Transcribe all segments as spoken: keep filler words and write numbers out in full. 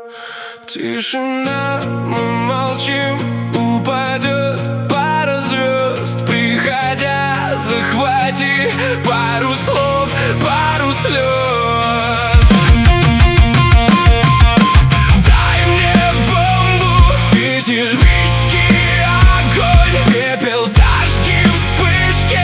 Тишина, мы молчим, упадет пара звезд. Приходя, захвати пару слов, пару слез. Дай мне бомбу, фитиль, спички, огонь, пепел, зажги вспышки.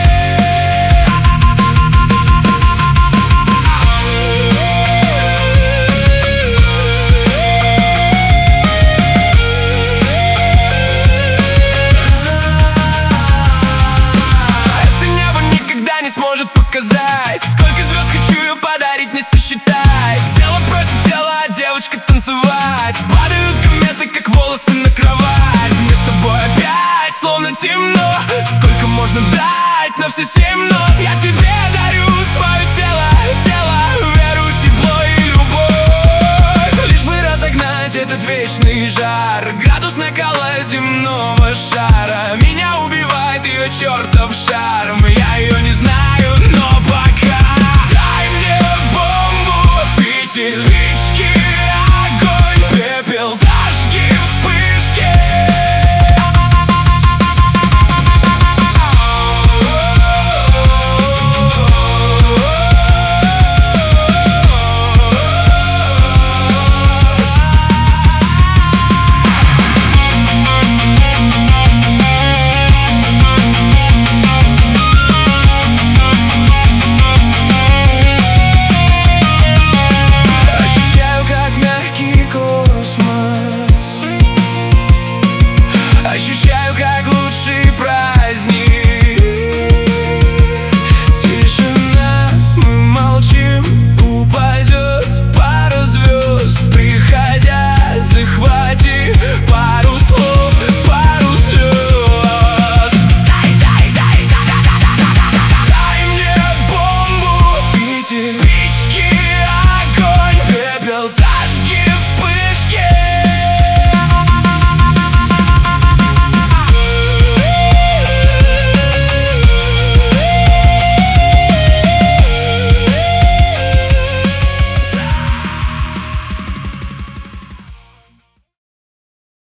Сможет показать, сколько звезд хочу я подарить, не сосчитать. Тело просит тело, а девочка танцевать. Падают кометы, как волосы на кровать. Мы с тобой опять, словно темно. Сколько можно дать на все семь нот? Я тебе дарю свое тело, тело, веру, тепло и любовь. Лишь бы разогнать этот вечный жар. Градус накала земного шара. Меня убивает ее чертов шарм. Я ее не знаю, но пока дай мне бомбу, фитиль.